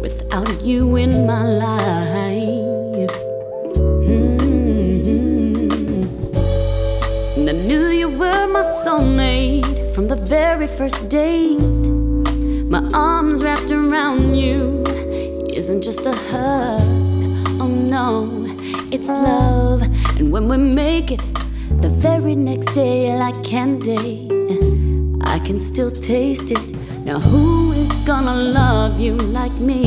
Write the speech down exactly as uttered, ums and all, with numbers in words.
without you in my life. Mm-hmm. And I knew you were my soulmate from the very first date. My arms wrapped around you isn't just a hug, oh no, it's love. And when we make it the very next day like candy, I can still taste it. Now who is gonna love you like me?